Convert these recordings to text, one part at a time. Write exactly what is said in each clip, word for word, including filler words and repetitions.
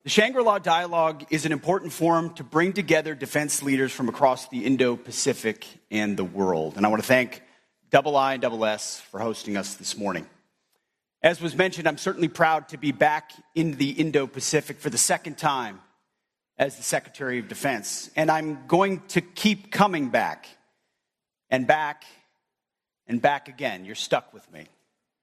The Shangri-La Dialogue is an important forum to bring together defense leaders from across the Indo-Pacific and the world. And I want to thank Double I and Double S for hosting us this morning. As was mentioned, I'm certainly proud to be back in the Indo-Pacific for the second time as the Secretary of Defense. And I'm going to keep coming back and back and back again. You're stuck with me.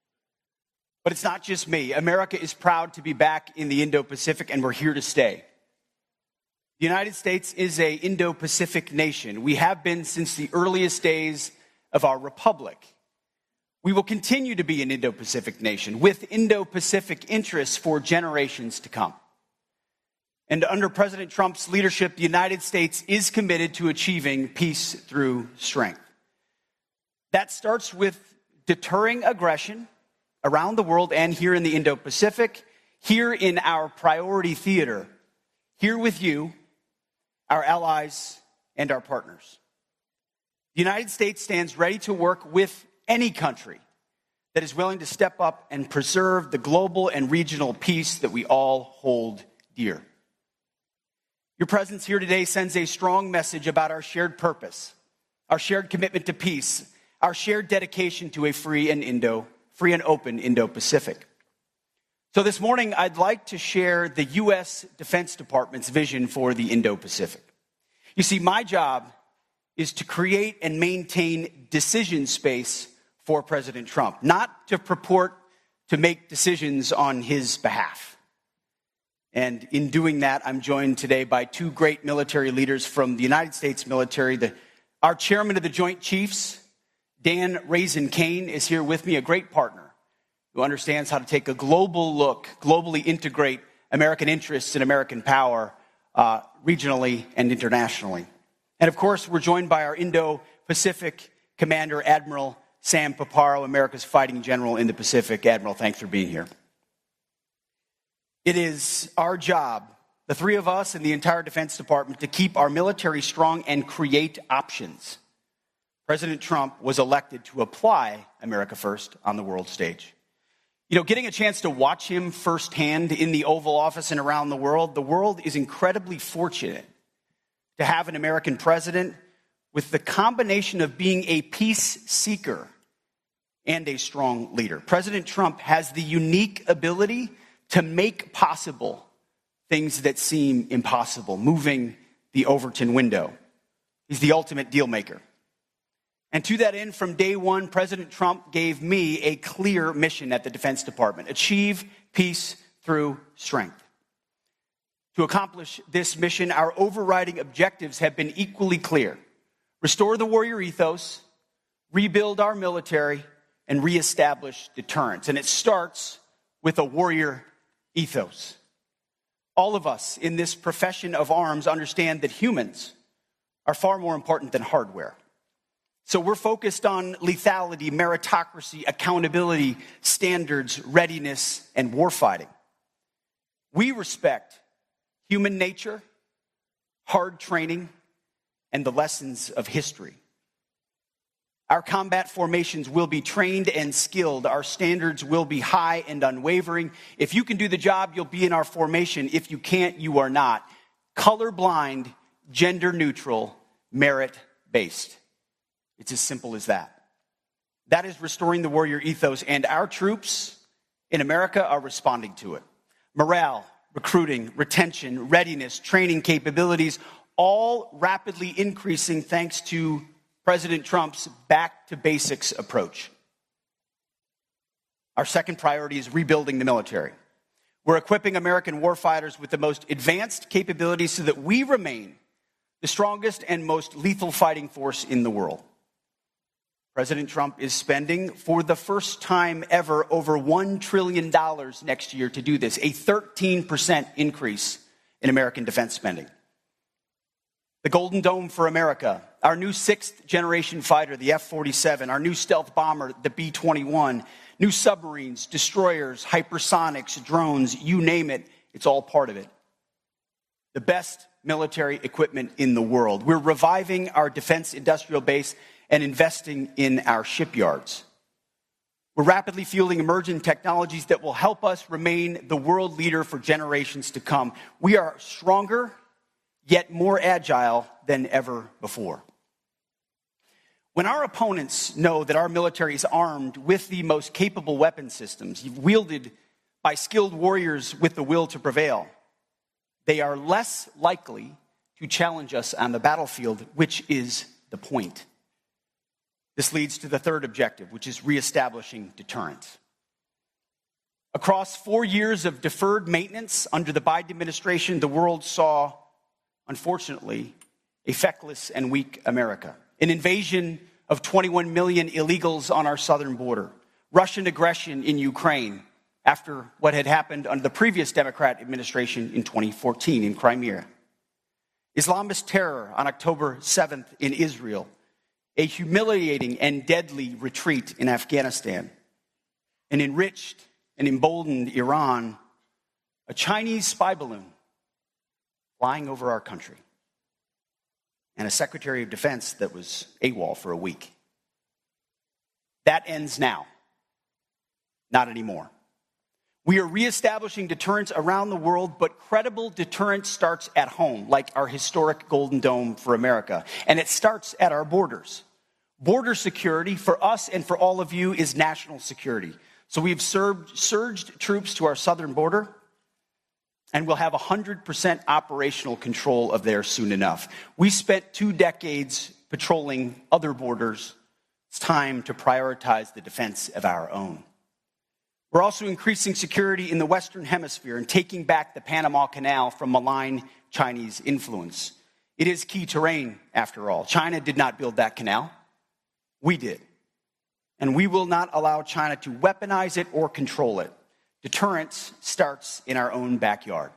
But it's not just me. America is proud to be back in the Indo-Pacific, and we're here to stay. The United States is an Indo-Pacific nation. We have been since the earliest days of our republic. We will continue to be an Indo-Pacific nation with Indo-Pacific interests for generations to come. And under President Trump's leadership, the United States is committed to achieving peace through strength. That starts with deterring aggression around the world and here in the Indo-Pacific, here in our priority theater, here with you, our allies, and our partners. The United States stands ready to work with any country that is willing to step up and preserve the global and regional peace that we all hold dear. Your presence here today sends a strong message about our shared purpose, our shared commitment to peace, our shared dedication to a free and Indo free and open Indo-Pacific. So this morning, I'd like to share the U S Defense Department's vision for the Indo-Pacific. You see, my job is to create and maintain decision space for President Trump, not to purport to make decisions on his behalf. And in doing that, I'm joined today by two great military leaders from the United States military. The, our chairman of the Joint Chiefs, Dan Raisin Kane, is here with me, a great partner who understands how to take a global look, globally integrate American interests and American power uh, regionally and internationally. And of course, we're joined by our Indo-Pacific Commander, Admiral Sam Paparo, America's fighting general in the Pacific. Admiral, thanks for being here. It is our job, the three of us and the entire Defense Department, to keep our military strong and create options. President Trump was elected to apply America First on the world stage. You know, getting a chance to watch him firsthand in the Oval Office and around the world, the world is incredibly fortunate to have an American president with the combination of being a peace seeker and a strong leader. President Trump has the unique ability to make possible things that seem impossible, moving the Overton window. He's the ultimate deal maker. And to that end, from day one, President Trump gave me a clear mission at the Defense Department: achieve peace through strength. To accomplish this mission, our overriding objectives have been equally clear: restore the warrior ethos, rebuild our military, and reestablish deterrence. And it starts with a warrior ethos. All of us in this profession of arms understand that humans are far more important than hardware. So we're focused on lethality, meritocracy, accountability, standards, readiness, and warfighting. We respect human nature, hard training, and the lessons of history. Our combat formations will be trained and skilled. Our standards will be high and unwavering. If you can do the job, you'll be in our formation. If you can't, you are not. Colorblind, gender neutral, merit-based. It's as simple as that. That is restoring the warrior ethos, and our troops in America are responding to it. Morale, recruiting, retention, readiness, training capabilities, all rapidly increasing thanks to President Trump's back-to-basics approach. Our second priority is rebuilding the military. We're equipping American warfighters with the most advanced capabilities so that we remain the strongest and most lethal fighting force in the world. President Trump is spending, for the first time ever, over one trillion dollars next year to do this, a thirteen percent increase in American defense spending. The Golden Dome for America, our new sixth generation fighter, the F forty-seven, our new stealth bomber, the B twenty-one, new submarines, destroyers, hypersonics, drones, you name it, it's all part of it. The best military equipment in the world. We're reviving our defense industrial base and investing in our shipyards. We're rapidly fielding emerging technologies that will help us remain the world leader for generations to come. We are stronger, yet more agile than ever before. When our opponents know that our military is armed with the most capable weapon systems, wielded by skilled warriors with the will to prevail, they are less likely to challenge us on the battlefield, which is the point. This leads to the third objective, which is reestablishing deterrence. Across four years of deferred maintenance under the Biden administration, the world saw, unfortunately, a feckless and weak America. An invasion of twenty-one million illegals on our southern border. Russian aggression in Ukraine after what had happened under the previous Democrat administration in twenty fourteen in Crimea. Islamist terror on October seventh in Israel. A humiliating and deadly retreat in Afghanistan. An enriched and emboldened Iran. A Chinese spy balloon flying over our country. And a Secretary of Defense that was AWOL for a week. That ends now. Not anymore. We are reestablishing deterrence around the world, but credible deterrence starts at home, like our historic Golden Dome for America. And it starts at our borders. Border security for us and for all of you is national security. So we've served, surged troops to our southern border, and we'll have one hundred percent operational control of there soon enough. We spent two decades patrolling other borders. It's time to prioritize the defense of our own. We're also increasing security in the Western Hemisphere and taking back the Panama Canal from malign Chinese influence. It is key terrain, after all. China did not build that canal. We did. And we will not allow China to weaponize it or control it. Deterrence starts in our own backyard.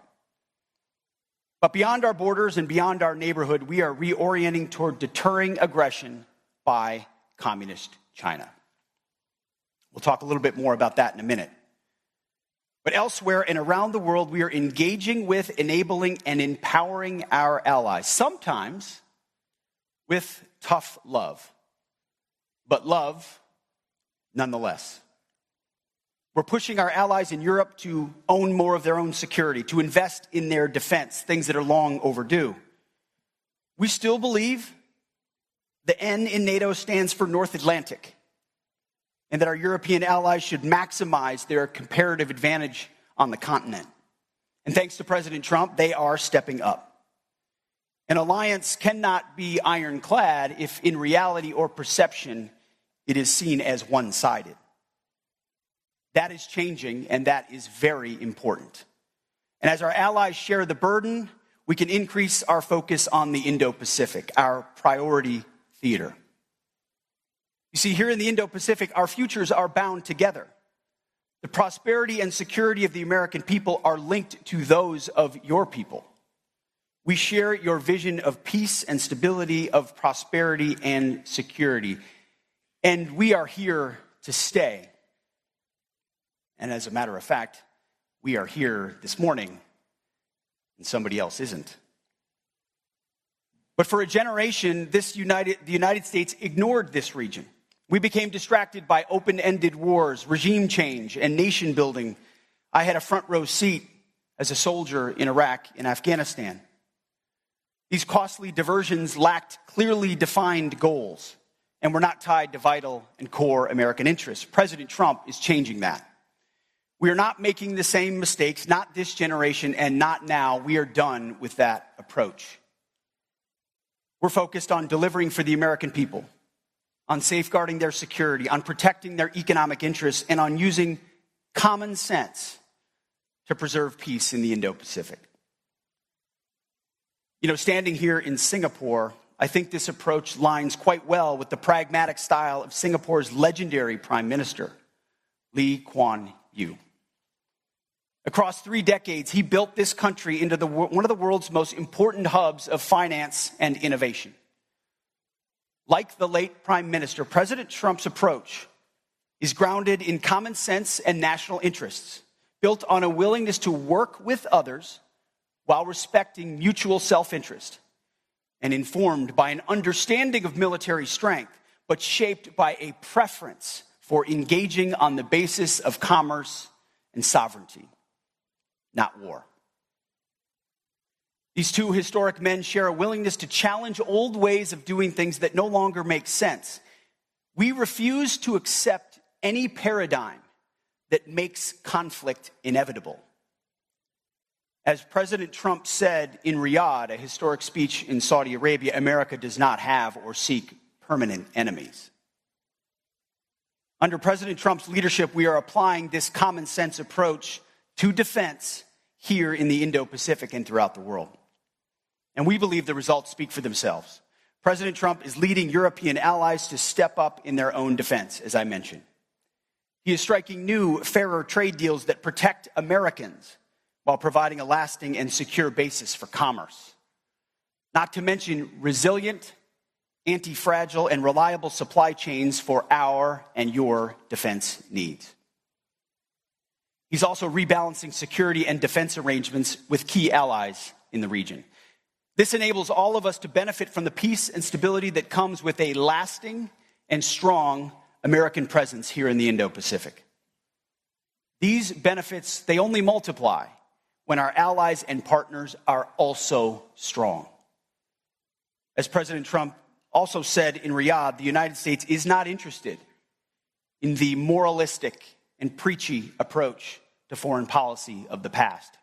But beyond our borders and beyond our neighborhood, we are reorienting toward deterring aggression by communist China. We'll talk a little bit more about that in a minute. But elsewhere and around the world, we are engaging with, enabling, and empowering our allies, sometimes with tough love, but love nonetheless. We're pushing our allies in Europe to own more of their own security, to invest in their defense, things that are long overdue. We still believe the N in NATO stands for North Atlantic, and that our European allies should maximize their comparative advantage on the continent. And thanks to President Trump, they are stepping up. An alliance cannot be ironclad if in reality or perception it is seen as one-sided. That is changing, and that is very important. And as our allies share the burden, we can increase our focus on the Indo-Pacific, our priority theater. You see, here in the Indo-Pacific, our futures are bound together. The prosperity and security of the American people are linked to those of your people. We share your vision of peace and stability, of prosperity and security. And we are here to stay. And as a matter of fact, we are here this morning, and somebody else isn't. But for a generation, this United, the United States ignored this region. We became distracted by open-ended wars, regime change, and nation building. I had a front row seat as a soldier in Iraq and Afghanistan. These costly diversions lacked clearly defined goals and were not tied to vital and core American interests. President Trump is changing that. We are not making the same mistakes, not this generation and not now. We are done with that approach. We're focused on delivering for the American people, on safeguarding their security, on protecting their economic interests, and on using common sense to preserve peace in the Indo-Pacific. You know, standing here in Singapore, I think this approach lines quite well with the pragmatic style of Singapore's legendary Prime Minister, Lee Kuan Yew. Across three decades, he built this country into the, one of the world's most important hubs of finance and innovation. Like the late Prime Minister, President Trump's approach is grounded in common sense and national interests, built on a willingness to work with others while respecting mutual self-interest, and informed by an understanding of military strength, but shaped by a preference for engaging on the basis of commerce and sovereignty, not war. These two historic men share a willingness to challenge old ways of doing things that no longer make sense. We refuse to accept any paradigm that makes conflict inevitable. As President Trump said in Riyadh, a historic speech in Saudi Arabia, America does not have or seek permanent enemies. Under President Trump's leadership, we are applying this common sense approach to defense here in the Indo-Pacific and throughout the world. And we believe the results speak for themselves. President Trump is leading European allies to step up in their own defense, as I mentioned. He is striking new, fairer trade deals that protect Americans while providing a lasting and secure basis for commerce. Not to mention resilient, anti-fragile, and reliable supply chains for our and your defense needs. He's also rebalancing security and defense arrangements with key allies in the region. This enables all of us to benefit from the peace and stability that comes with a lasting and strong American presence here in the Indo-Pacific. These benefits, they only multiply when our allies and partners are also strong. As President Trump also said in Riyadh, the United States is not interested in the moralistic and preachy approach to foreign policy of the past.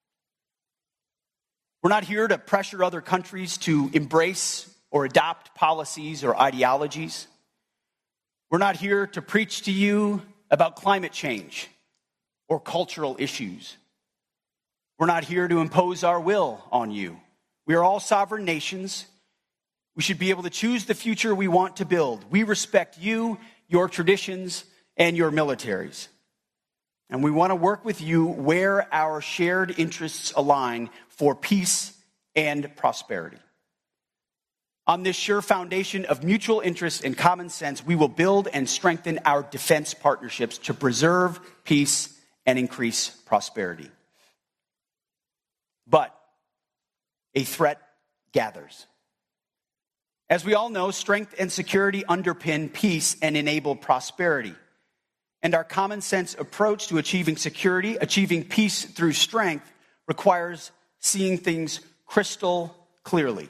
We're not here to pressure other countries to embrace or adopt policies or ideologies. We're not here to preach to you about climate change or cultural issues. We're not here to impose our will on you. We are all sovereign nations. We should be able to choose the future we want to build. We respect you, your traditions, and your militaries. And we want to work with you where our shared interests align for peace and prosperity. On this sure foundation of mutual interest and common sense, we will build and strengthen our defense partnerships to preserve peace and increase prosperity. But a threat gathers. As we all know, strength and security underpin peace and enable prosperity. And our common sense approach to achieving security, achieving peace through strength, requires seeing things crystal clearly.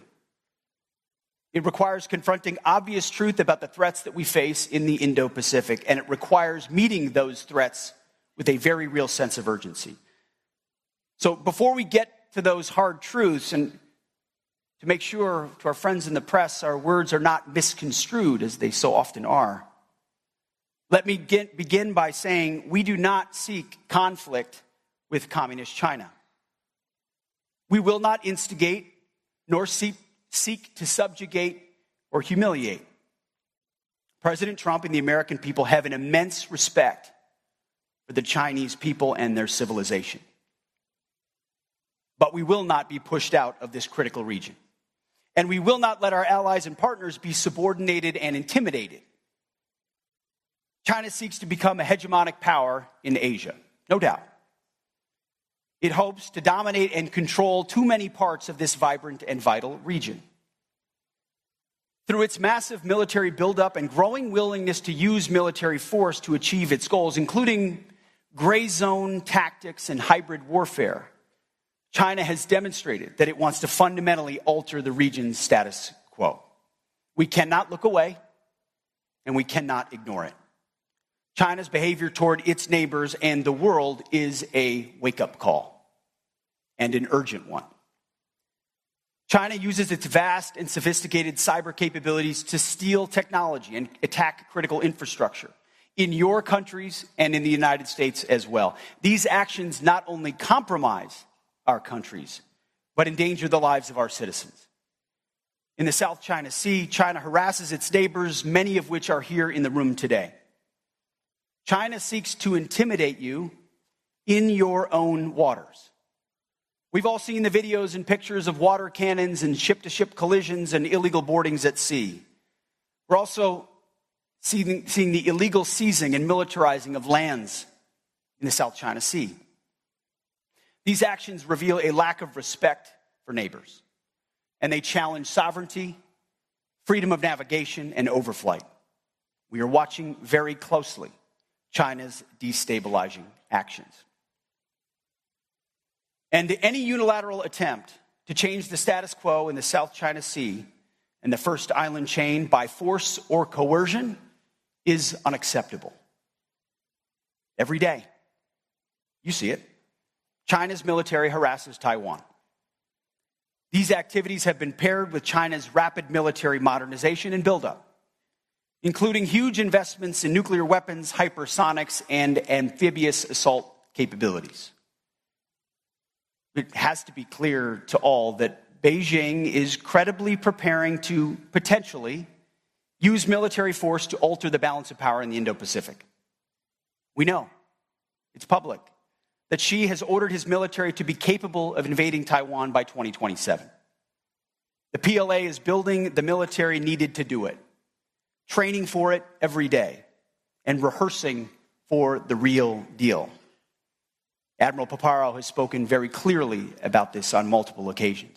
It requires confronting obvious truth about the threats that we face in the Indo-Pacific, and it requires meeting those threats with a very real sense of urgency. So before we get to those hard truths, and to make sure to our friends in the press our words are not misconstrued as they so often are, let me get, begin by saying we do not seek conflict with Communist China. We will not instigate nor seek, seek to subjugate or humiliate. President Trump and the American people have an immense respect for the Chinese people and their civilization. But we will not be pushed out of this critical region. And we will not let our allies and partners be subordinated and intimidated. China seeks to become a hegemonic power in Asia, no doubt. It hopes to dominate and control too many parts of this vibrant and vital region. Through its massive military buildup and growing willingness to use military force to achieve its goals, including gray zone tactics and hybrid warfare, China has demonstrated that it wants to fundamentally alter the region's status quo. We cannot look away, and we cannot ignore it. China's behavior toward its neighbors and the world is a wake-up call, and an urgent one. China uses its vast and sophisticated cyber capabilities to steal technology and attack critical infrastructure in your countries and in the United States as well. These actions not only compromise our countries, but endanger the lives of our citizens. In the South China Sea, China harasses its neighbors, many of which are here in the room today. China seeks to intimidate you in your own waters. We've all seen the videos and pictures of water cannons and ship-to-ship collisions and illegal boardings at sea. We're also seeing, seeing the illegal seizing and militarizing of lands in the South China Sea. These actions reveal a lack of respect for neighbors, and they challenge sovereignty, freedom of navigation, and overflight. We are watching very closely China's destabilizing actions. And any unilateral attempt to change the status quo in the South China Sea and the First Island chain by force or coercion is unacceptable. Every day, you see it, China's military harasses Taiwan. These activities have been paired with China's rapid military modernization and buildup, including huge investments in nuclear weapons, hypersonics, and amphibious assault capabilities. It has to be clear to all that Beijing is credibly preparing to potentially use military force to alter the balance of power in the Indo-Pacific. We know, it's public, that Xi has ordered his military to be capable of invading Taiwan by twenty twenty-seven. The P L A is building the military needed to do it, training for it every day, and rehearsing for the real deal. Admiral Paparo has spoken very clearly about this on multiple occasions.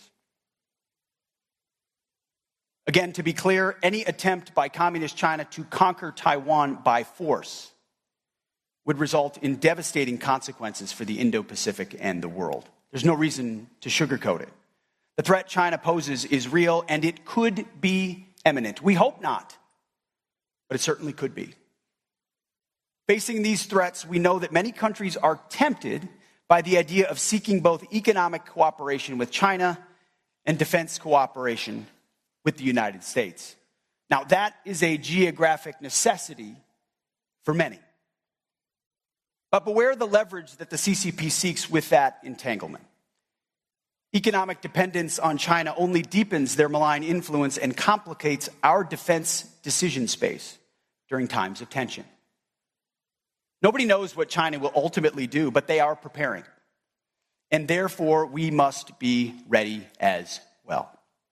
Again, to be clear, any attempt by Communist China to conquer Taiwan by force would result in devastating consequences for the Indo-Pacific and the world. There's no reason to sugarcoat it. The threat China poses is real, and it could be imminent. We hope not, but it certainly could be. Facing these threats, we know that many countries are tempted by the idea of seeking both economic cooperation with China and defense cooperation with the United States. Now, that is a geographic necessity for many. But beware the leverage that the C C P seeks with that entanglement. Economic dependence on China only deepens their malign influence and complicates our defense decision space during times of tension. Nobody knows what China will ultimately do, but they are preparing. And therefore, we must be ready as well.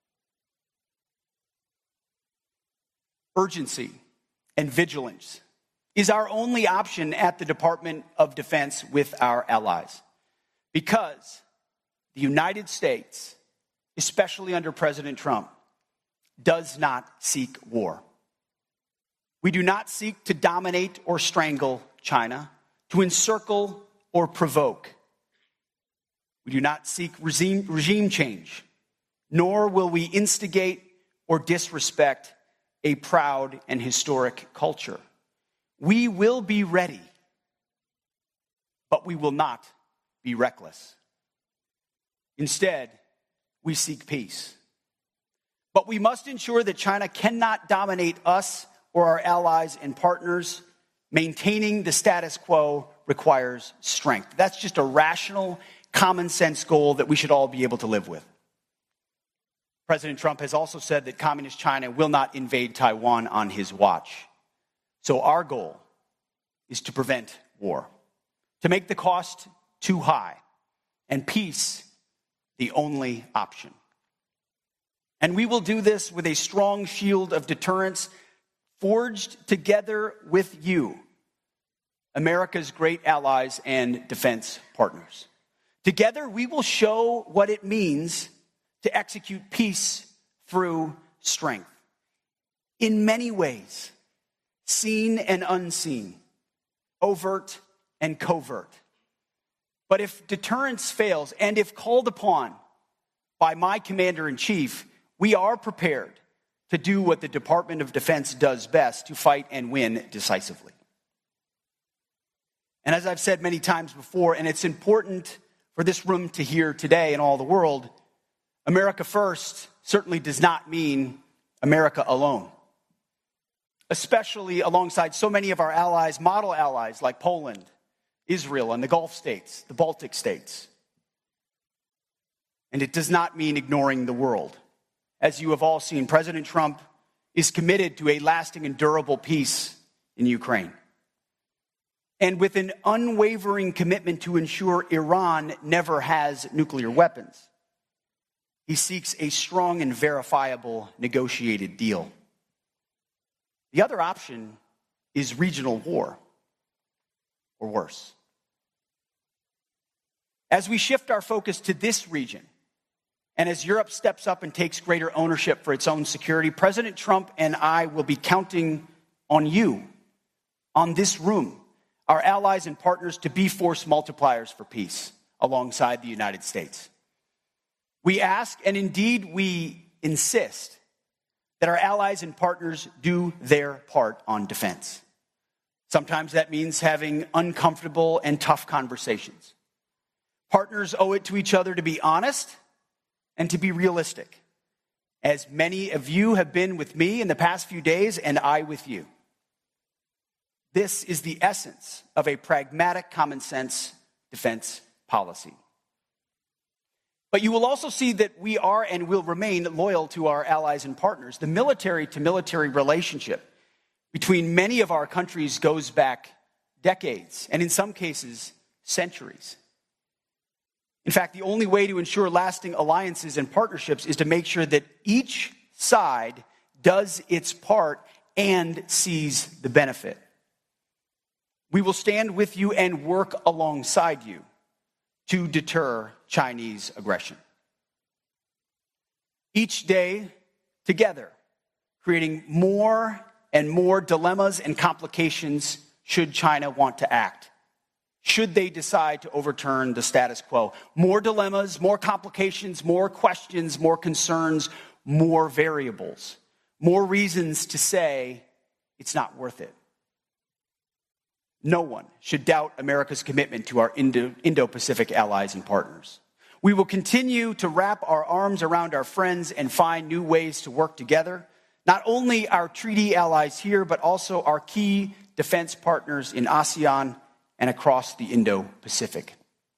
Urgency and vigilance is our only option at the Department of Defense with our allies, because the United States, especially under President Trump, does not seek war. We do not seek to dominate or strangle China, to encircle or provoke. We do not seek regime, regime change, nor will we instigate or disrespect a proud and historic culture. We will be ready, but we will not be reckless. Instead, we seek peace. But we must ensure that China cannot dominate us or our allies and partners. Maintaining the status quo requires strength. That's just a rational, common sense goal that we should all be able to live with. President Trump has also said that Communist China will not invade Taiwan on his watch. So our goal is to prevent war, to make the cost too high, and peace the only option. And we will do this with a strong shield of deterrence forged together with you, America's great allies and defense partners. Together, we will show what it means to execute peace through strength. In many ways, seen and unseen, overt and covert. But if deterrence fails, and if called upon by my commander-in-chief, we are prepared to do what the Department of Defense does best, to fight and win decisively. And as I've said many times before, and it's important for this room to hear today and all the world, America first certainly does not mean America alone. Especially alongside so many of our allies, model allies like Poland, Israel, and the Gulf states, the Baltic states. And it does not mean ignoring the world. As you have all seen, President Trump is committed to a lasting and durable peace in Ukraine. And with an unwavering commitment to ensure Iran never has nuclear weapons, he seeks a strong and verifiable negotiated deal. The other option is regional war, or worse. As we shift our focus to this region, and as Europe steps up and takes greater ownership for its own security, President Trump and I will be counting on you, on this room, our allies and partners, to be force multipliers for peace alongside the United States. We ask, and indeed we insist, that our allies and partners do their part on defense. Sometimes that means having uncomfortable and tough conversations. Partners owe it to each other to be honest and to be realistic, as many of you have been with me in the past few days, and I with you. This is the essence of a pragmatic, common sense defense policy. But you will also see that we are and will remain loyal to our allies and partners. The military-to-military relationship between many of our countries goes back decades, and in some cases, centuries. In fact, the only way to ensure lasting alliances and partnerships is to make sure that each side does its part and sees the benefit. We will stand with you and work alongside you to deter Chinese aggression. Each day, together, creating more and more dilemmas and complications should China want to act, should they decide to overturn the status quo. More dilemmas, more complications, more questions, more concerns, more variables, more reasons to say it's not worth it. No one should doubt America's commitment to our Indo- Indo-Pacific allies and partners. We will continue to wrap our arms around our friends and find new ways to work together, not only our treaty allies here, but also our key defense partners in ASEAN and across the Indo-Pacific.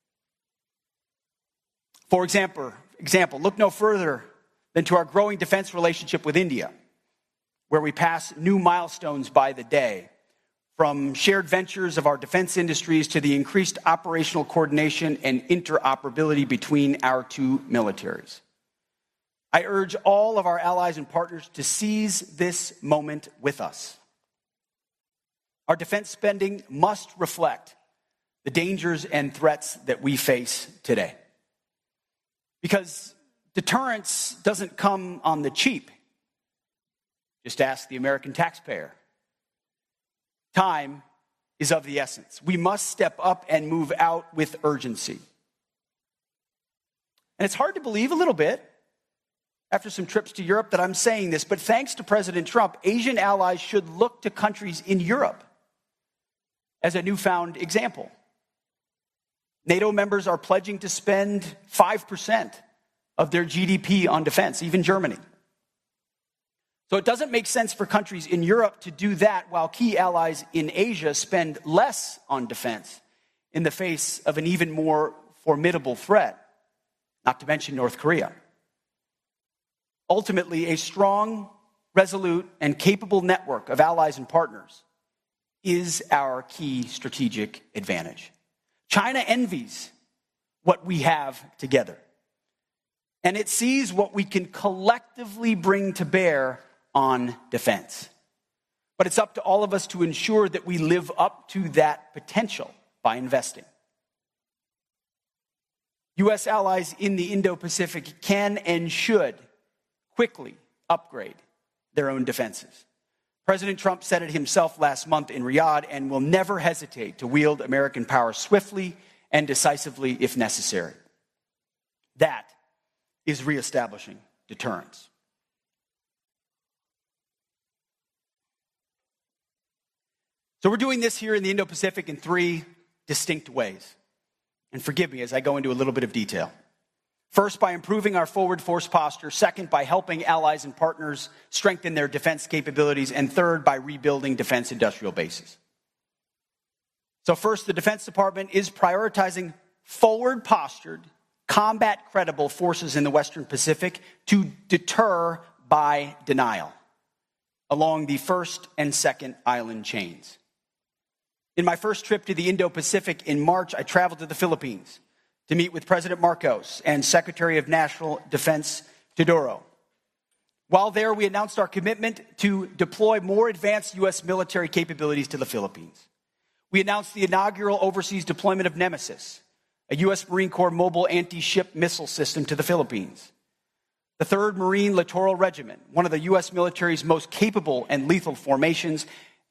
For example, example, look no further than to our growing defense relationship with India, where we pass new milestones by the day, from shared ventures of our defense industries to the increased operational coordination and interoperability between our two militaries. I urge all of our allies and partners to seize this moment with us. Our defense spending must reflect the dangers and threats that we face today. Because deterrence doesn't come on the cheap. Just ask the American taxpayer. Time is of the essence. We must step up and move out with urgency. And it's hard to believe a little bit, after some trips to Europe, that I'm saying this, but thanks to President Trump, Asian allies should look to countries in Europe as a newfound example. NATO members are pledging to spend five percent of their G D P on defense, even Germany. So it doesn't make sense for countries in Europe to do that while key allies in Asia spend less on defense in the face of an even more formidable threat, not to mention North Korea. Ultimately, a strong, resolute, and capable network of allies and partners is our key strategic advantage. China envies what we have together, and it sees what we can collectively bring to bear on defense. But it's up to all of us to ensure that we live up to that potential by investing. U S allies in the Indo-Pacific can and should quickly upgrade their own defenses. President Trump said it himself last month in Riyadh and will never hesitate to wield American power swiftly and decisively if necessary. That is reestablishing deterrence. So we're doing this here in the Indo-Pacific in three distinct ways. And forgive me as I go into a little bit of detail. First, by improving our forward force posture. Second, by helping allies and partners strengthen their defense capabilities. And third, by rebuilding defense industrial bases. So first, the Defense Department is prioritizing forward-postured, combat-credible forces in the Western Pacific to deter by denial along the first and second island chains. In my first trip to the Indo-Pacific in March, I traveled to the Philippines to meet with President Marcos and Secretary of National Defense Teodoro. While there, we announced our commitment to deploy more advanced U S military capabilities to the Philippines. We announced the inaugural overseas deployment of Nemesis, a U S Marine Corps mobile anti-ship missile system, to the Philippines. The third Marine Littoral Regiment, one of the U S military's most capable and lethal formations,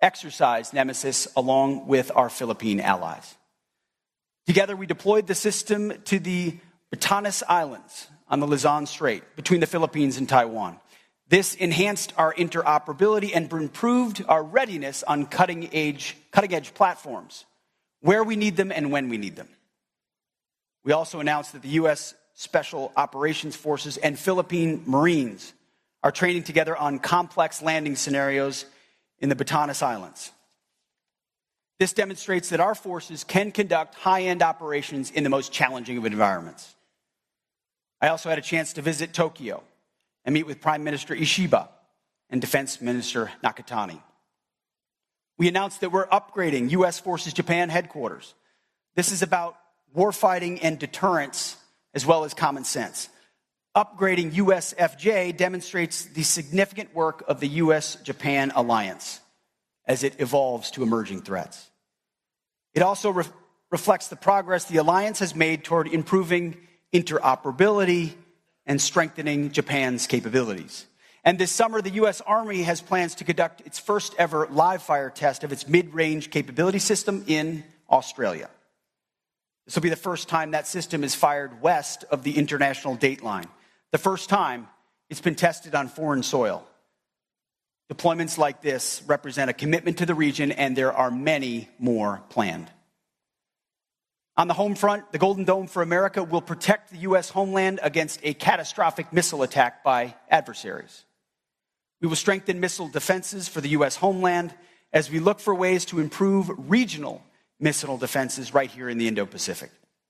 exercise Nemesis along with our Philippine allies. Together, we deployed the system to the Batanes Islands on the Luzon Strait between the Philippines and Taiwan. This enhanced our interoperability and improved our readiness on cutting-edge, cutting-edge platforms, where we need them and when we need them. We also announced that the U S Special Operations Forces and Philippine Marines are training together on complex landing scenarios in the Batanes Islands. This demonstrates that our forces can conduct high-end operations in the most challenging of environments. I also had a chance to visit Tokyo and meet with Prime Minister Ishiba and Defense Minister Nakatani. We announced that we're upgrading U S Forces Japan headquarters. This is about warfighting and deterrence as well as common sense. Upgrading U S F J demonstrates the significant work of the U S Japan alliance as it evolves to emerging threats. It also re- reflects the progress the alliance has made toward improving interoperability and strengthening Japan's capabilities. And this summer, the U S Army has plans to conduct its first ever live fire test of its mid-range capability system in Australia. This will be the first time that system is fired west of the international date line. The first time it's been tested on foreign soil. Deployments like this represent a commitment to the region, and there are many more planned. On the home front, the Golden Dome for America will protect the U S homeland against a catastrophic missile attack by adversaries. We will strengthen missile defenses for the U S homeland as we look for ways to improve regional missile defenses right here in the Indo-Pacific.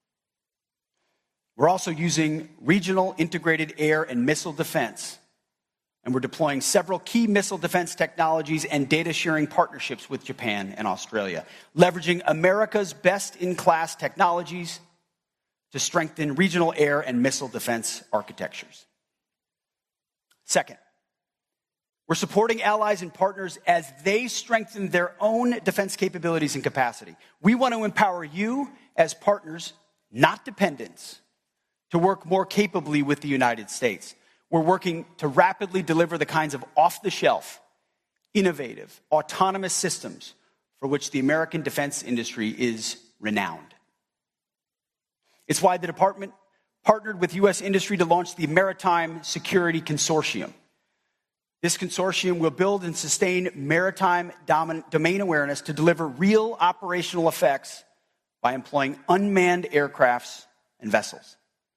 We're also using regional integrated air and missile defense, and we're deploying several key missile defense technologies and data sharing partnerships with Japan and Australia, leveraging America's best-in-class technologies to strengthen regional air and missile defense architectures. Second, we're supporting allies and partners as they strengthen their own defense capabilities and capacity. We want to empower you as partners, not dependents, to work more capably with the United States. We're working to rapidly deliver the kinds of off-the-shelf, innovative, autonomous systems for which the American defense industry is renowned. It's why the department partnered with U S industry to launch the Maritime Security Consortium. This consortium will build and sustain maritime domain awareness to deliver real operational effects by employing unmanned aircrafts and vessels.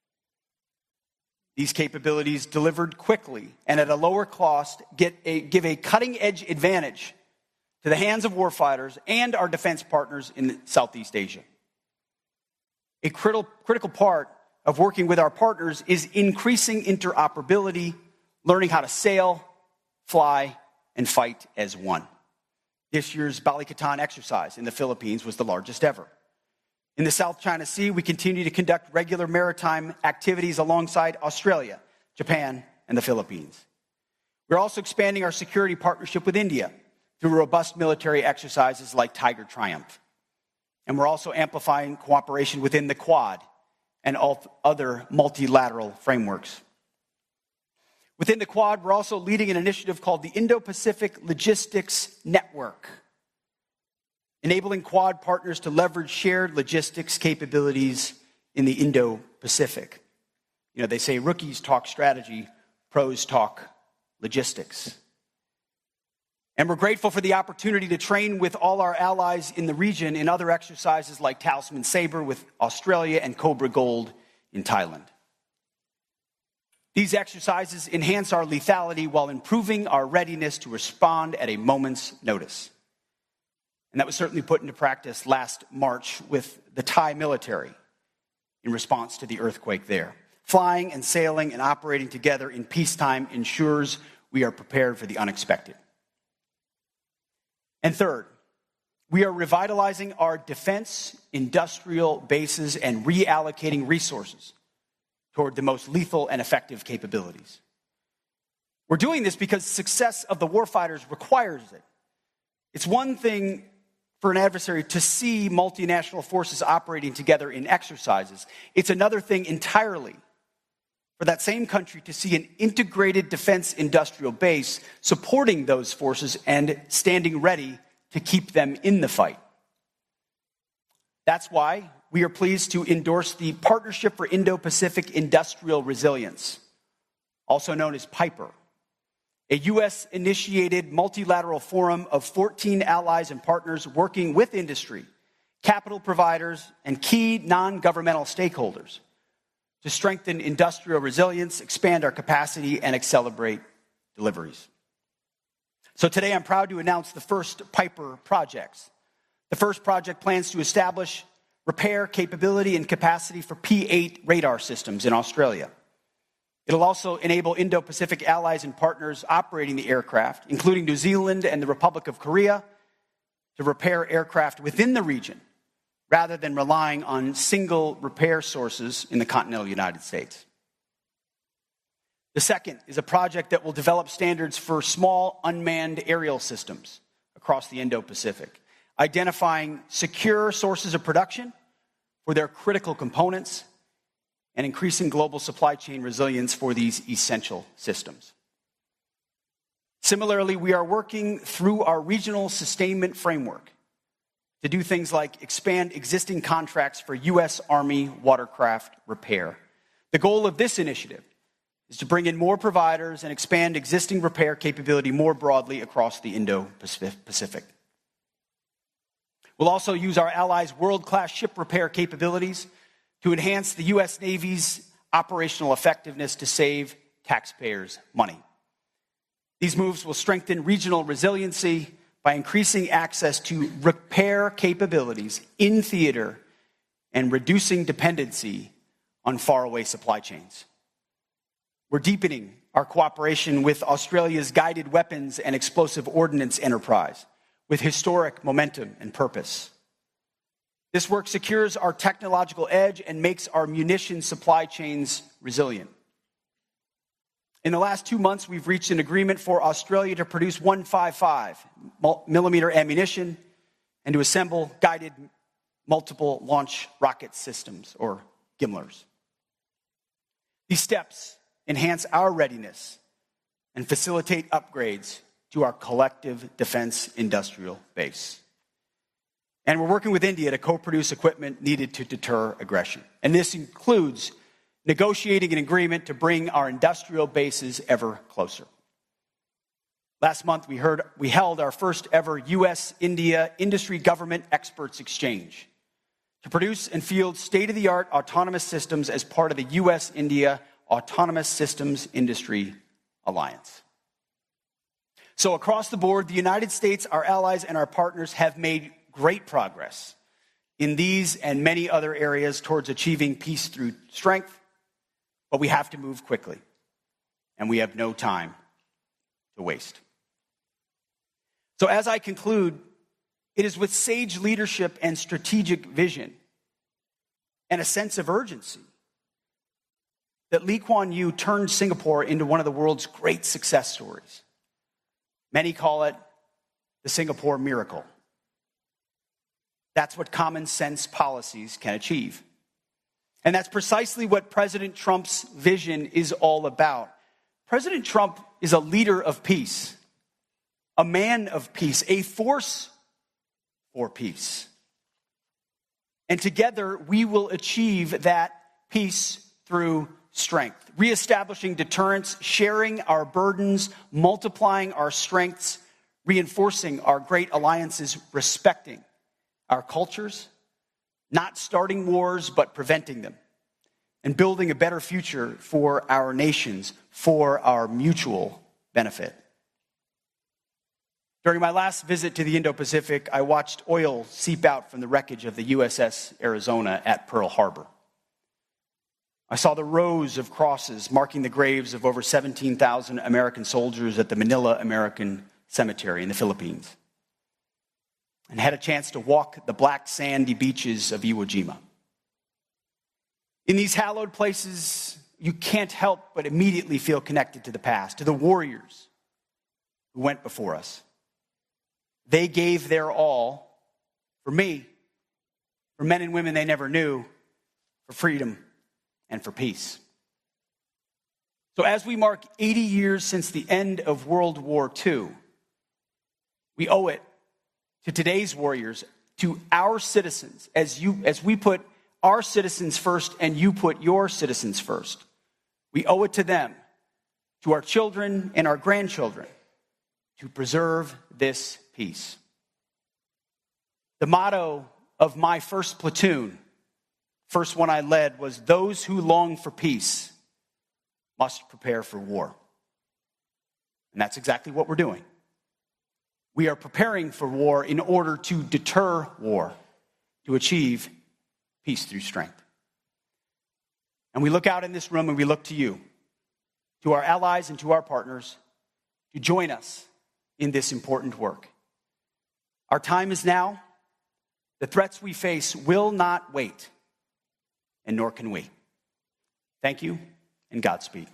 These capabilities, delivered quickly and at a lower cost, get a, give a cutting-edge advantage to the hands of warfighters and our defense partners in Southeast Asia. A critical, critical part of working with our partners is increasing interoperability, learning how to sail, fly, and fight as one. This year's Balikatan exercise in the Philippines was the largest ever. In the South China Sea, we continue to conduct regular maritime activities alongside Australia, Japan, and the Philippines. We're also expanding our security partnership with India through robust military exercises like Tiger Triumph. And we're also amplifying cooperation within the Quad and all other multilateral frameworks. Within the Quad, we're also leading an initiative called the Indo-Pacific Logistics Network, enabling Quad partners to leverage shared logistics capabilities in the Indo-Pacific. You know, they say rookies talk strategy, pros talk logistics. And we're grateful for the opportunity to train with all our allies in the region in other exercises like Talisman Sabre with Australia and Cobra Gold in Thailand. These exercises enhance our lethality while improving our readiness to respond at a moment's notice. And that was certainly put into practice last March with the Thai military in response to the earthquake there. Flying and sailing and operating together in peacetime ensures we are prepared for the unexpected. And third, we are revitalizing our defense industrial bases and reallocating resources toward the most lethal and effective capabilities. We're doing this because success of the warfighters requires it. It's one thing for an adversary to see multinational forces operating together in exercises. It's another thing entirely for that same country to see an integrated defense industrial base supporting those forces and standing ready to keep them in the fight. That's why we are pleased to endorse the Partnership for Indo-Pacific Industrial Resilience, also known as PIPER, a U S-initiated multilateral forum of fourteen allies and partners working with industry, capital providers, and key non-governmental stakeholders to strengthen industrial resilience, expand our capacity, and accelerate deliveries. So today I'm proud to announce the first PIPER projects. The first project plans to establish repair capability and capacity for P eight radar systems in Australia. It'll also enable Indo-Pacific allies and partners operating the aircraft, including New Zealand and the Republic of Korea, to repair aircraft within the region rather than relying on single repair sources in the continental United States. The second is a project that will develop standards for small unmanned aerial systems across the Indo-Pacific, identifying secure sources of production for their critical components and increasing global supply chain resilience for these essential systems. Similarly, we are working through our regional sustainment framework to do things like expand existing contracts for U S Army watercraft repair. The goal of this initiative is to bring in more providers and expand existing repair capability more broadly across the Indo-Pacific. We'll also use our allies' world-class ship repair capabilities to enhance the U S Navy's operational effectiveness to save taxpayers money. These moves will strengthen regional resiliency by increasing access to repair capabilities in theater and reducing dependency on faraway supply chains. We're deepening our cooperation with Australia's Guided Weapons and Explosive Ordnance Enterprise with historic momentum and purpose. This work secures our technological edge and makes our munitions supply chains resilient. In the last two months, we've reached an agreement for Australia to produce one fifty-five millimeter ammunition and to assemble guided multiple launch rocket systems, or GMLRS. These steps enhance our readiness and facilitate upgrades to our collective defense industrial base. And we're working with India to co-produce equipment needed to deter aggression. And this includes negotiating an agreement to bring our industrial bases ever closer. Last month, we, heard, we held our first ever U S India Industry Government Experts Exchange to produce and field state-of-the-art autonomous systems as part of the U S India Autonomous Systems Industry Alliance. So across the board, the United States, our allies, and our partners have made great progress in these and many other areas towards achieving peace through strength, but we have to move quickly, and we have no time to waste. So as I conclude, it is with sage leadership and strategic vision and a sense of urgency that Lee Kuan Yew turned Singapore into one of the world's great success stories. Many call it the Singapore miracle. That's what common sense policies can achieve. And that's precisely what President Trump's vision is all about. President Trump is a leader of peace, a man of peace, a force for peace. And together we will achieve that peace through strength, reestablishing deterrence, sharing our burdens, multiplying our strengths, reinforcing our great alliances, respecting our cultures, not starting wars, but preventing them, and building a better future for our nations, for our mutual benefit. During my last visit to the Indo-Pacific, I watched oil seep out from the wreckage of the U S S Arizona at Pearl Harbor. I saw the rows of crosses marking the graves of over seventeen thousand American soldiers at the Manila American Cemetery in the Philippines, and had a chance to walk the black sandy beaches of Iwo Jima. In these hallowed places, you can't help but immediately feel connected to the past, to the warriors who went before us. They gave their all for me, for men and women they never knew, for freedom and for peace. So as we mark eighty years since the end of World War Two, we owe it to today's warriors, to our citizens, as you as we put our citizens first and you put your citizens first. We owe it to them, to our children and our grandchildren, to preserve this peace. The motto of my first platoon, first one I led, was those who long for peace must prepare for war. And that's exactly what we're doing. We are preparing for war in order to deter war, to achieve peace through strength. And we look out in this room and we look to you, to our allies and to our partners, to join us in this important work. Our time is now. The threats we face will not wait, and nor can we. Thank you, and Godspeed.